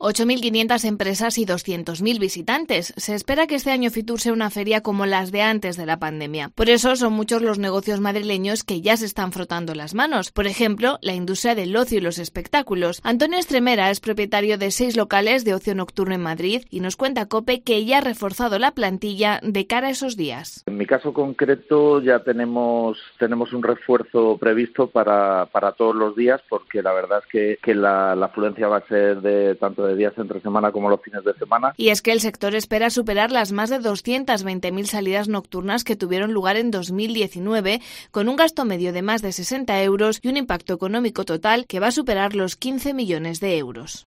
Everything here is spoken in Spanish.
8.500 empresas y 200.000 visitantes. Se espera que este año Fitur sea una feria como las de antes de la pandemia. Por eso son muchos los negocios madrileños que ya se están frotando las manos. Por ejemplo, la industria del ocio y los espectáculos. Antonio Estremera es propietario de 6 locales de ocio nocturno en Madrid y nos cuenta COPE que ya ha reforzado la plantilla de cara a esos días. En mi caso concreto ya tenemos un refuerzo previsto para todos los días, porque la verdad es que la afluencia va a ser de tanto de días entre semana como los fines de semana. Y es que el sector espera superar las más de 220.000 salidas nocturnas que tuvieron lugar en 2019, con un gasto medio de más de 60 euros y un impacto económico total que va a superar los 15 millones de euros.